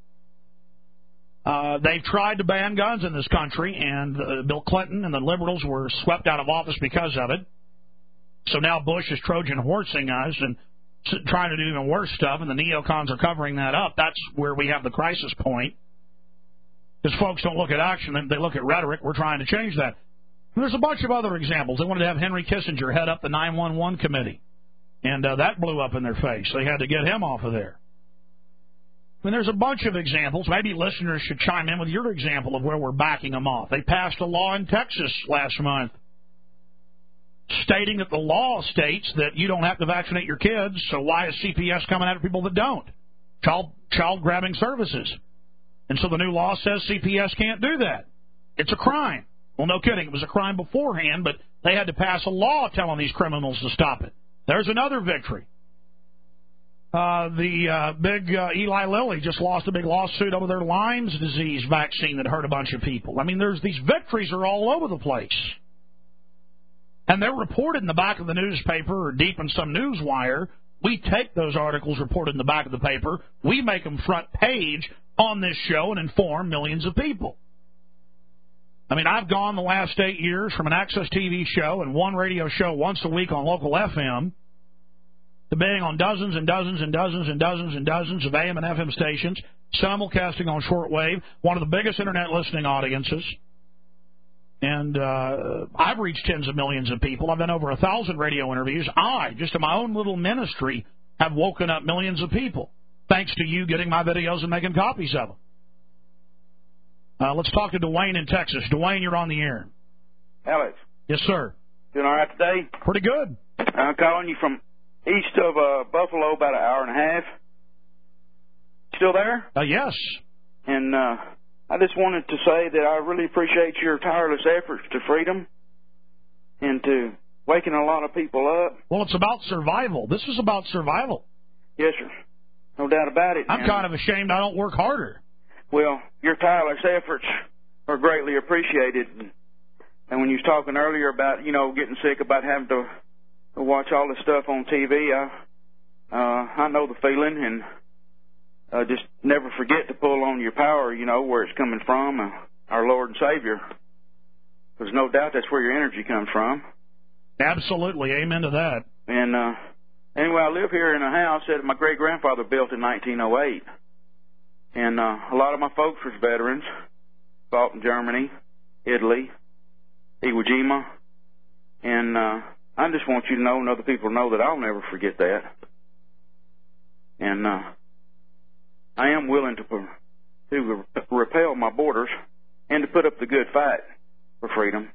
Uh, they've tried to ban guns in this country, and uh, Bill Clinton and the liberals were swept out of office because of it. So now Bush is Trojan horsing us and trying to do even worse stuff, and the neocons are covering that up. That's where we have the crisis point. Because folks don't look at action, they look at rhetoric. We're trying to change that. And there's a bunch of other examples. They wanted to have Henry Kissinger head up the nine one one committee, and uh, that blew up in their face. They had to get him off of there. I mean, there's a bunch of examples. Maybe listeners should chime in with your example of where we're backing them off. They passed a law in Texas last month stating that the law states that you don't have to vaccinate your kids, so why is C P S coming after people that don't? Child child grabbing services. And so the new law says C P S can't do that. It's a crime. Well, no kidding. It was a crime beforehand, but they had to pass a law telling these criminals to stop it. There's another victory. Uh, the uh, big uh, Eli Lilly just lost a big lawsuit over their Lyme's disease vaccine that hurt a bunch of people. I mean, there's these victories are all over the place. And they're reported in the back of the newspaper or deep in some news wire. We take those articles reported in the back of the paper. We make them front page on this show and inform millions of people. I mean, I've gone the last eight years from an Access T V show and one radio show once a week on local F M to being on dozens and dozens and dozens and dozens and dozens of A M and F M stations, simulcasting on shortwave, one of the biggest Internet listening audiences. And uh, I've reached tens of millions of people. I've done over a thousand radio interviews. I, just in my own little ministry, have woken up millions of people, thanks to you getting my videos and making copies of them. Uh, let's talk to Dwayne in Texas. Dwayne, you're on the air. Alex. Yes, sir. Doing all right today? Pretty good. I'm calling you from east of uh, Buffalo, about an hour and a half. Still there? Uh, yes. And uh, I just wanted to say that I really appreciate your tireless efforts to freedom and to waking a lot of people up. Well, it's about survival. This is about survival. Yes, sir. No doubt about it. I'm and, kind of ashamed I don't work harder. Well, your tireless efforts are greatly appreciated. And when you was talking earlier about, you know, getting sick, about having to watch all this stuff on T V, I, uh, I know the feeling, and uh, just never forget to pull on your power, you know, where it's coming from, uh, our Lord and Savior. There's no doubt that's where your energy comes from. Absolutely. Amen to that. And uh, anyway, I live here in a house that my great-grandfather built in nineteen oh eight. And uh, a lot of my folks were veterans, fought in Germany, Italy, Iwo Jima. And uh, I just want you to know and other people to know that I'll never forget that. And uh, I am willing to, to repel my borders and to put up the good fight for freedom.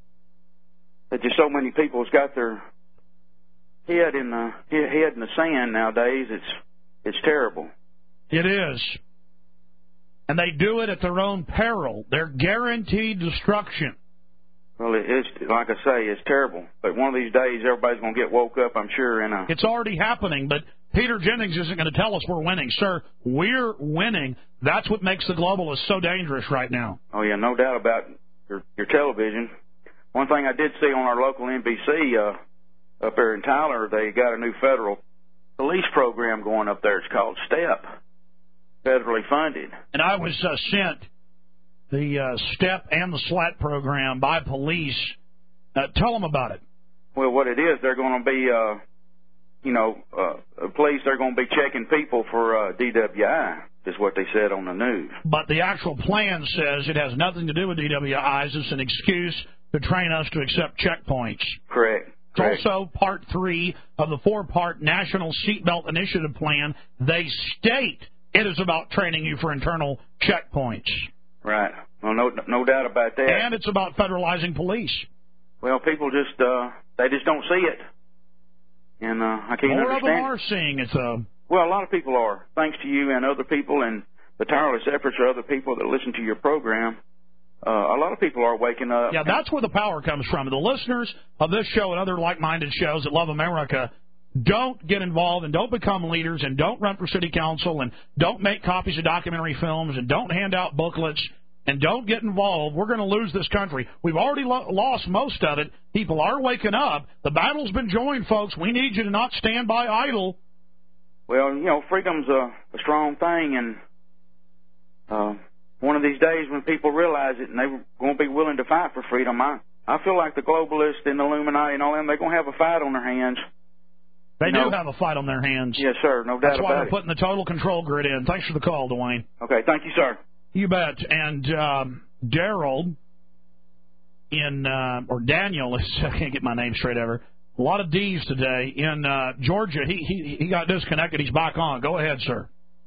That just so many people's got their head in the head in the sand nowadays. It's it's terrible. It is. And they do it at their own peril. They're guaranteed destruction. Well, it is, like I say, it's terrible. But one of these days, everybody's going to get woke up, I'm sure. In a... It's already happening, but Peter Jennings isn't going to tell us we're winning. Sir, we're winning. That's what makes the globalists so dangerous right now. Oh, yeah, no doubt about your, your television. One thing I did see on our local N B C uh, up there in Tyler, they got a new federal police program going up there. It's called STEP, federally funded. And I was uh, sent the uh, STEP and the SLAT program by police. Uh, tell them about it. Well, what it is, they're going to be, uh, you know, uh, police, they're going to be checking people for uh, D W I, is what they said on the news. But the actual plan says it has nothing to do with D W Is. It's an excuse to train us to accept checkpoints. Correct. It's Correct. also part three of the four-part National Seatbelt Initiative Plan. They state it is about training you for internal checkpoints. Right. Well, no, no doubt about that. And it's about federalizing police. Well, people just, uh, they just don't see it. And uh, I can't More understand. of them are seeing it, though. Well, a lot of people are, thanks to you and other people and the tireless efforts of other people that listen to your program. Uh, a lot of people are waking up. Yeah, that's where the power comes from. The listeners of this show and other like-minded shows that love America don't get involved and don't become leaders and don't run for city council and don't make copies of documentary films and don't hand out booklets and don't get involved. We're going to lose this country. We've already lo- lost most of it. People are waking up. The battle's been joined, folks. We need you to not stand by idle. Well, you know, freedom's a, a strong thing, and uh, one of these days when people realize it and they're going to be willing to fight for freedom, I, I feel like the globalists and the Illuminati and all them, they're going to have a fight on their hands. They you do know? have a fight on their hands. Yes, sir, no doubt That's why about we're it. putting the total control grid in. Thanks for the call, Dwayne. Okay, thank you, sir. You bet. And um, Daryl in, uh, or Daniel, I can't get my name straight ever. A lot of D's today. In uh, Georgia, he, he he got disconnected. He's back on. Go ahead, sir.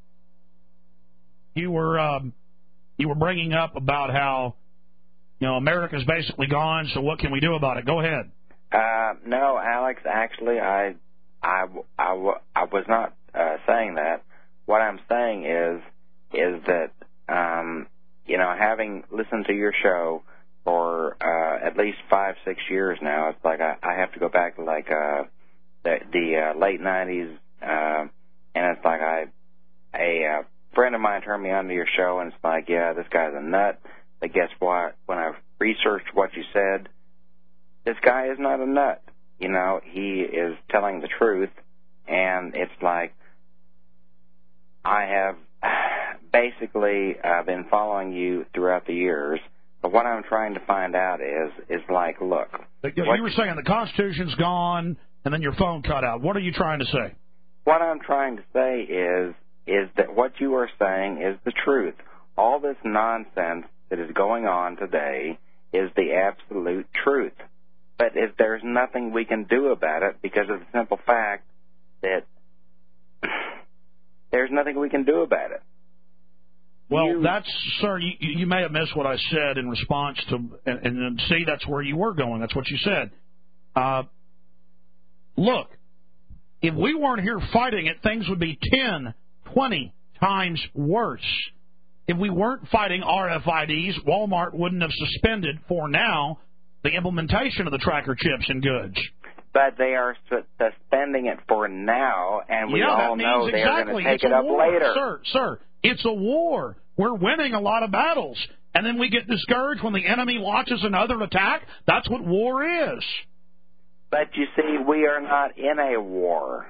You were um, you were bringing up about how, you know, America's basically gone, so what can we do about it? Go ahead. Uh, no, Alex, actually, I, I, I, I was not uh, saying that. What I'm saying is, is that, um, you know, having listened to your show for uh, at least five, six years now, it's like I, I have to go back to like uh, the, the uh, late nineties, uh, and it's like I, a uh, friend of mine turned me on to your show, and it's like, yeah, this guy's a nut. But guess what? When I researched what you said, this guy is not a nut. You know, he is telling the truth, and it's like I have basically uh, been following you throughout the years. But what I'm trying to find out is, is like, look. You were saying the Constitution's gone, and then your phone cut out. What are you trying to say? What I'm trying to say is, is that what you are saying is the truth. All this nonsense that is going on today is the absolute truth. But if there's nothing we can do about it because of the simple fact that there's nothing we can do about it. Well, you, that's, sir, you, you may have missed what I said in response to, and, and see, that's where you were going. That's what you said. Uh, look, if we weren't here fighting it, things would be ten, twenty times worse. If we weren't fighting R F I Ds, Walmart wouldn't have suspended, for now, the implementation of the tracker chips in goods. But they are suspending it for now, and we yeah, all know exactly. they're going to take it's it up war. later. Sir, sir, it's a war. We're winning a lot of battles, and then we get discouraged when the enemy launches another attack. That's what war is. But you see, we are not in a war.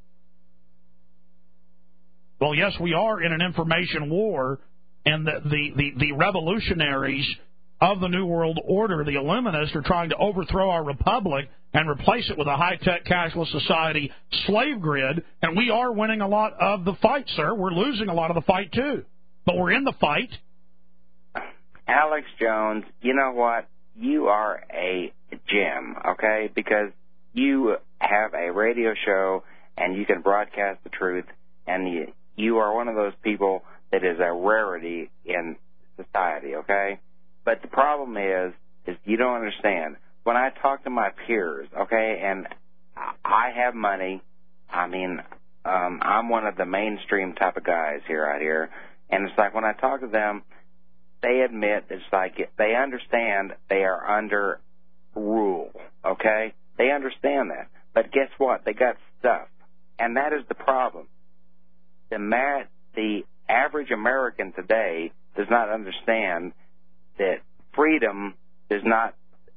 Well, yes, we are in an information war, and the, the, the, the revolutionaries of the New World Order, the Illuminists, are trying to overthrow our republic and replace it with a high-tech cashless society slave grid, and we are winning a lot of the fight, sir. We're losing a lot of the fight, too. But we're in the fight. Alex Jones, you know what? You are a gem, okay? Because you have a radio show, and you can broadcast the truth, and you, you are one of those people that is a rarity in society, okay? But the problem is, is you don't understand. When I talk to my peers, okay, and I have money, I mean, um, I'm one of the mainstream type of guys here out here, and it's like when I talk to them, they admit it's like they understand they are under rule, okay? They understand that. But guess what? They got stuff. And that is the problem. The, ma- the average American today does not understand that freedom does not...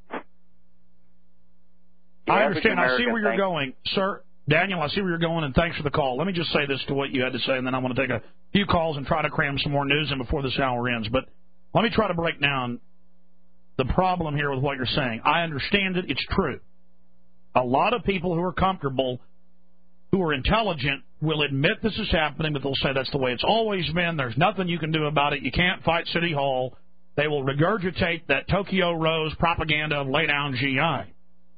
I understand. I see where you're going, sir. Daniel, I see where you're going, and thanks for the call. Let me just say this to what you had to say, and then I'm going to take a few calls and try to cram some more news in before this hour ends. But let me try to break down the problem here with what you're saying. I understand it. It's true. A lot of people who are comfortable, who are intelligent, will admit this is happening, but they'll say that's the way it's always been. There's nothing you can do about it. You can't fight City Hall. They will regurgitate that Tokyo Rose propaganda of lay down G I.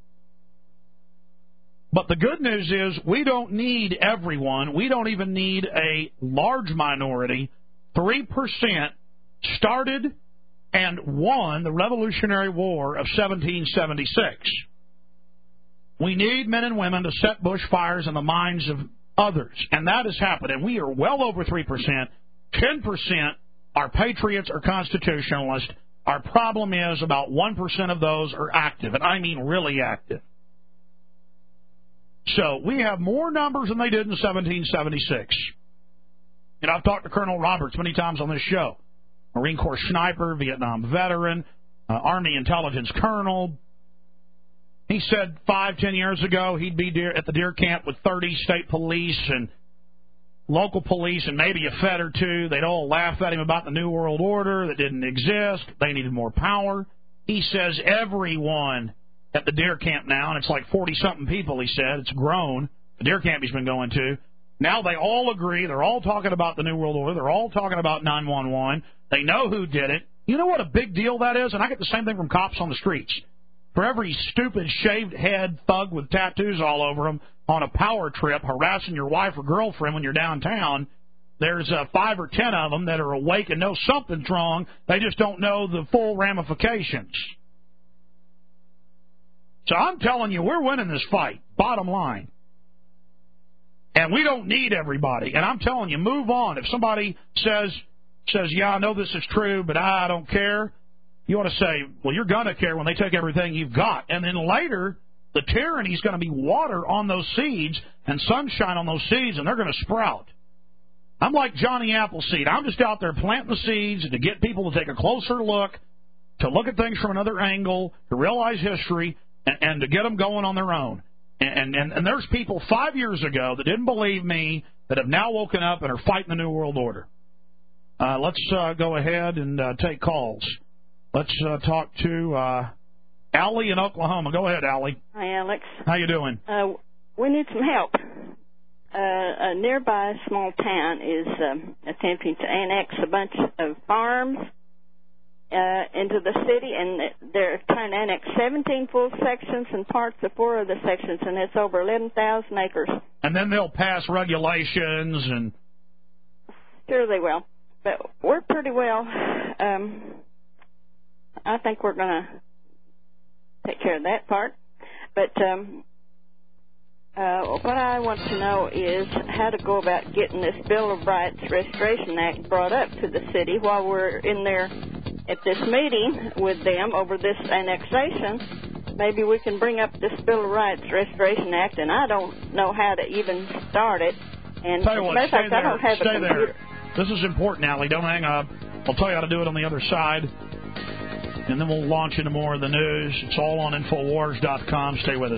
But the good news is we don't need everyone. We don't even need a large minority. Three percent started and won the Revolutionary War of seventeen seventy-six. We need men and women to set bushfires in the minds of others, and that has happened. And we are well over three percent. ten percent are patriots or constitutionalists. Our problem is about one percent of those are active, and I mean really active. So we have more numbers than they did in seventeen seventy-six. And I've talked to Colonel Roberts many times on this show. Marine Corps sniper, Vietnam veteran, uh, Army intelligence colonel. He said five, ten years ago he'd be deer, at the deer camp with thirty state police and local police and maybe a Fed or two. They'd all laugh at him about the New World Order that didn't exist. They needed more power. He says everyone at the deer camp now, and it's like forty-something people, he said. It's grown, the deer camp he's been going to. Now they all agree. They're all talking about the New World Order. They're all talking about nine one one. They know who did it. You know what a big deal that is? And I get the same thing from cops on the streets. For every stupid shaved head thug with tattoos all over him on a power trip harassing your wife or girlfriend when you're downtown, there's uh, five or ten of them that are awake and know something's wrong. They just don't know the full ramifications. So I'm telling you, we're winning this fight, bottom line. And we don't need everybody. And I'm telling you, move on. If somebody says, says, yeah, I know this is true, but I don't care, you ought to say, well, you're going to care when they take everything you've got. And then later, the tyranny is going to be water on those seeds and sunshine on those seeds, and they're going to sprout. I'm like Johnny Appleseed. I'm just out there planting the seeds to get people to take a closer look, to look at things from another angle, to realize history, and, and to get them going on their own. And, and, and there's people five years ago that didn't believe me that have now woken up and are fighting the New World Order. Uh, let's uh, go ahead and uh, take calls. Let's uh, talk to uh, Allie in Oklahoma. Go ahead, Allie. Hi, Alex. How you doing? Uh, we need some help. Uh, a nearby small town is um, attempting to annex a bunch of farms uh, into the city, and they're trying to annex seventeen full sections and parts of four of the sections, and it's over eleven thousand acres. And then they'll pass regulations and... Sure they will. But we're pretty well... Um, I think we're going to take care of that part. But um, uh, what I want to know is how to go about getting this Bill of Rights Restoration Act brought up to the city while we're in there at this meeting with them over this annexation. Maybe we can bring up this Bill of Rights Restoration Act, and I don't know how to even start it. And tell you what, stay there. I don't have stay a computer. There. This is important, Allie. Don't hang up. I'll tell you how to do it on the other side. And then we'll launch into more of the news. It's all on Infowars dot com. Stay with us.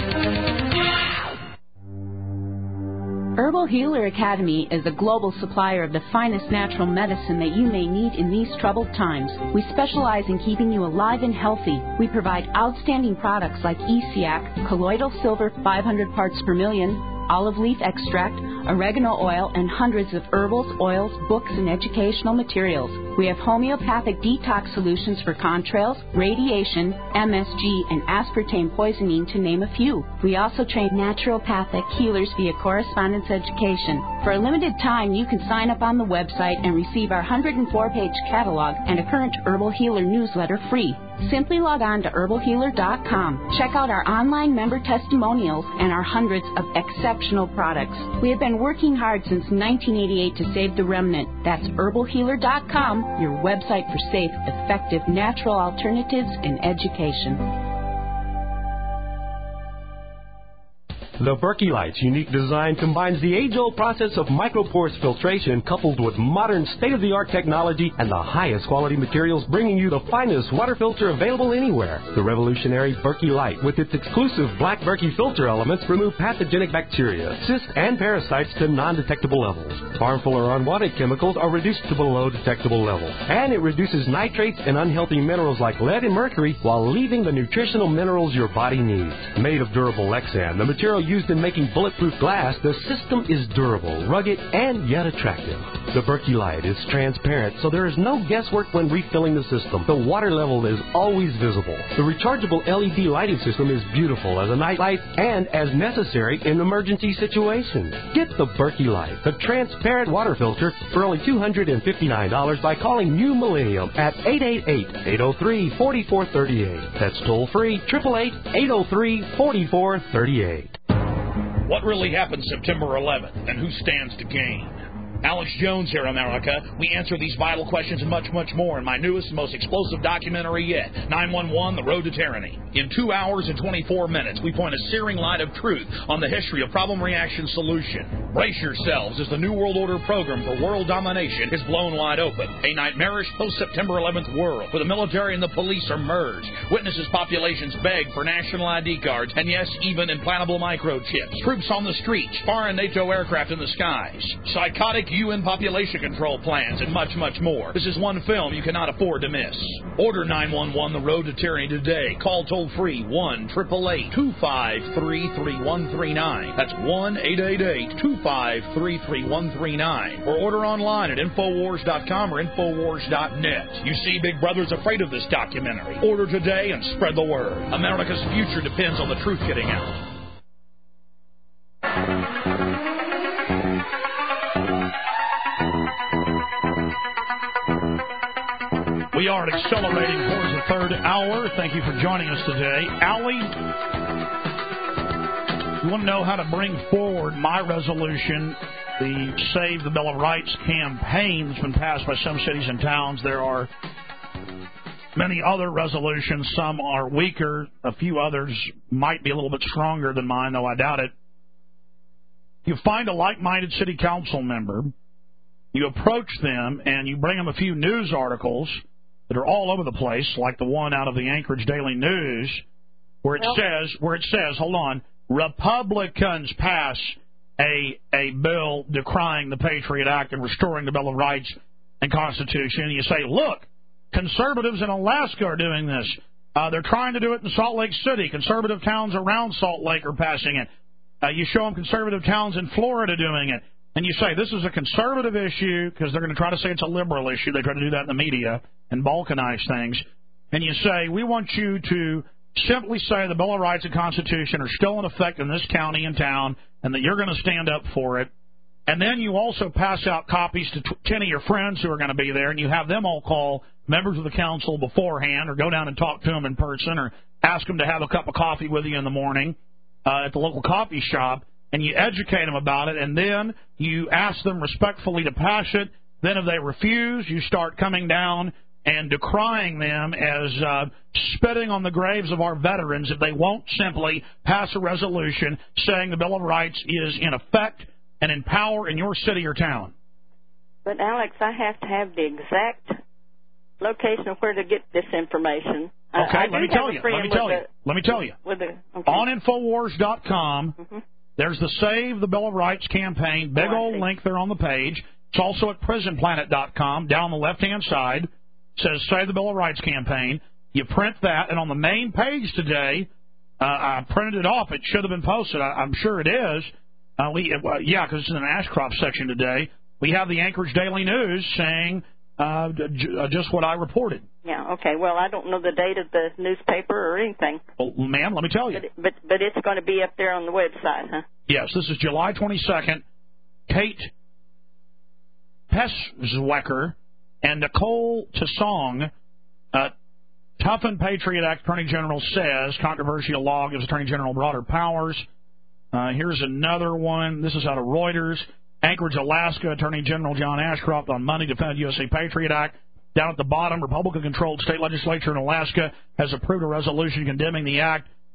Herbal Healer Academy is a global supplier of the finest natural medicine that you may need in these troubled times. We specialize in keeping you alive and healthy. We provide outstanding products like E C A C, colloidal silver five hundred parts per million, olive leaf extract, oregano oil, and hundreds of herbals, oils, books, and educational materials. We have homeopathic detox solutions for contrails, radiation, M S G, and aspartame poisoning, to name a few. We also train naturopathic healers via correspondence education. For a limited time, you can sign up on the website and receive our one hundred four page catalog and a current Herbal Healer newsletter free. Simply log on to herbal healer dot com. Check out our online member testimonials and our hundreds of exceptional products. We have been working hard since nineteen eighty-eight to save the remnant. That's herbal healer dot com, your website for safe, effective, natural alternatives in education. The Berkey Light's unique design combines the age-old process of microporous filtration coupled with modern state-of-the-art technology and the highest quality materials, bringing you the finest water filter available anywhere. The revolutionary Berkey Light, with its exclusive black Berkey filter elements, remove pathogenic bacteria, cysts, and parasites to non-detectable levels. Harmful or unwanted chemicals are reduced to below detectable levels. And it reduces nitrates and unhealthy minerals like lead and mercury while leaving the nutritional minerals your body needs. Made of durable Lexan, the material used in making bulletproof glass, the system is durable, rugged, and yet attractive. The Berkey Light is transparent, so there is no guesswork when refilling the system. The water level is always visible. The rechargeable L E D lighting system is beautiful as a night light and as necessary in emergency situations. Get the Berkey Light, the transparent water filter, for only two hundred fifty-nine dollars by calling New Millennium at eight eight eight, eight oh three, four four three eight. That's toll free, eight eight eight, eight oh three, four four three eight. What really happened September eleventh, and who stands to gain? Alex Jones here, America. We answer these vital questions and much, much more in my newest and most explosive documentary yet, nine one one, The Road to Tyranny. In two hours and twenty-four minutes, we point a searing light of truth on the history of problem, reaction, solution. Brace yourselves as the New World Order program for world domination is blown wide open. A nightmarish post-September eleventh world where the military and the police are merged. Witnesses populations beg for national I D cards and, yes, even implantable microchips. Troops on the streets, foreign NATO aircraft in the skies. Psychotic U N population control plans, and much, much more. This is one film you cannot afford to miss. Order nine one one The Road to Tyranny today. Call toll-free one, eight eight eight, two five three, three one three nine. That's one, eight eight eight, two five three, three one three nine. Or order online at Infowars dot com or Infowars dot net. You see, Big Brother's afraid of this documentary. Order today and spread the word. America's future depends on the truth getting out. We are accelerating towards the third hour. Thank you for joining us today. Allie, you want to know how to bring forward my resolution, the Save the Bill of Rights campaign that's been passed by some cities and towns. There are many other resolutions. Some are weaker. A few others might be a little bit stronger than mine, though I doubt it. You find a like-minded city council member, you approach them, and you bring them a few news articles that are all over the place, like the one out of the Anchorage Daily News, where it well, says, where it says, hold on, Republicans pass a a bill decrying the Patriot Act and restoring the Bill of Rights and Constitution. And you say, look, conservatives in Alaska are doing this. Uh, they're trying to do it in Salt Lake City. Conservative towns around Salt Lake are passing it. Uh, you show them conservative towns in Florida doing it. And you say this is a conservative issue because they're going to try to say it's a liberal issue. They try to do that in the media and balkanize things. And you say, we want you to simply say the Bill of Rights and Constitution are still in effect in this county and town and that you're going to stand up for it. And then you also pass out copies to ten of your friends who are going to be there, and you have them all call members of the council beforehand or go down and talk to them in person or ask them to have a cup of coffee with you in the morning uh, at the local coffee shop. And you educate them about it, and then you ask them respectfully to pass it. Then if they refuse, you start coming down and decrying them as uh, spitting on the graves of our veterans if they won't simply pass a resolution saying the Bill of Rights is in effect and in power in your city or town. But, Alex, I have to have the exact location of where to get this information. Okay, I, I let me tell you. Let me tell you. The, let me tell you. With the, okay. On Infowars dot com, mm-hmm. There's the Save the Bill of Rights campaign. Big oh, old link there on the page. It's also at prison planet dot com. Down the left-hand side, it says Save the Bill of Rights campaign. You print that, and on the main page today, uh, I printed it off. It should have been posted. I, I'm sure it is. Uh, we, uh, yeah, because it's in an Ashcroft section today. We have the Anchorage Daily News saying uh, j- uh, just what I reported. Yeah, okay. Well, I don't know the date of the newspaper or anything. Well, ma'am, let me tell you. But, but but it's going to be up there on the website, huh? Yes, this is July twenty-second. Kate Peswecker and Nicole Tassong, uh, toughened Patriot Act Attorney General says, controversial law gives Attorney General broader powers. Uh, here's another one. This is out of Reuters. Anchorage, Alaska, Attorney General John Ashcroft on Monday defended U S A Patriot Act. Down at the bottom, Republican-controlled state legislature in Alaska has approved a resolution condemning the act.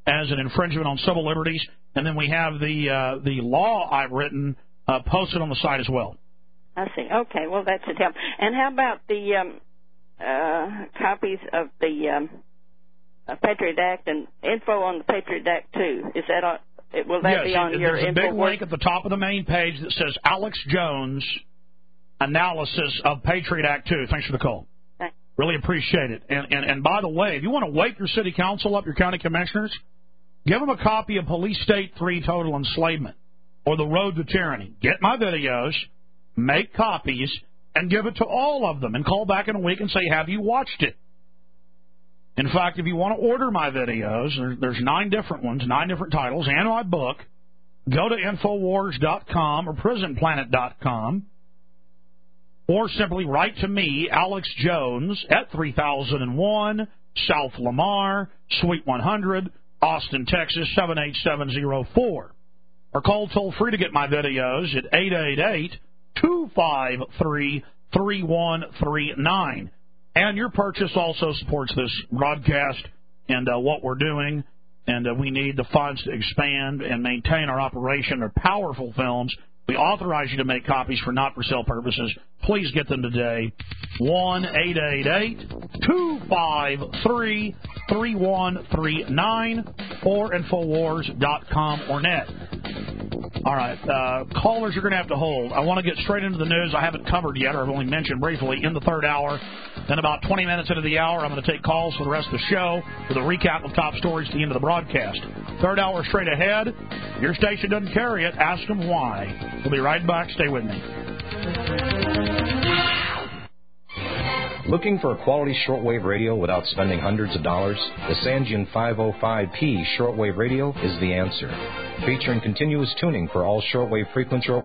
as an infringement on civil liberties, and then we have the uh, the law I've written uh, posted on the site as well. I see. Okay, well, that should help. And how about the um, uh, copies of the um, uh, Patriot Act and info on the Patriot Act, too? Is that on, will that yes, be on it, your there's info? There's a big link at the top of the main page that says Alex Jones Analysis of Patriot Act two. Thanks for the call. Thanks. Really appreciate it. And, and, and by the way, if you want to wake your city council up, your county commissioners, give them a copy of Police State three Total Enslavement or The Road to Tyranny. Get my videos, make copies, and give it to all of them, and call back in a week and say, have you watched it? In fact, if you want to order my videos, there, there's nine different ones, nine different titles, and my book, go to Infowars dot com or Prison Planet dot com, or simply write to me, Alex Jones, at three thousand one South Lamar, Suite one hundred, Austin, Texas, seven eight seven zero four. Or call toll-free to get my videos at eight eight eight, two five three, three one three nine. And your purchase also supports this broadcast and uh, what we're doing, and uh, we need the funds to expand and maintain our operation. They're powerful films. We authorize you to make copies for not-for-sale purposes. Please get them today. one eight eight eight, two five three, three one three nine or Infowars dot com or net. All right, uh, callers you're going to have to hold. I want to get straight into the news I haven't covered yet, or I've only mentioned briefly, in the third hour. Then about twenty minutes into the hour, I'm going to take calls for the rest of the show with a recap of top stories at the end of the broadcast. Third hour straight ahead. Your station doesn't carry it. Ask them why. We'll be right back. Stay with me. Looking for a quality shortwave radio without spending hundreds of dollars? The Sangean five oh five P shortwave radio is the answer. Featuring continuous tuning for all shortwave frequency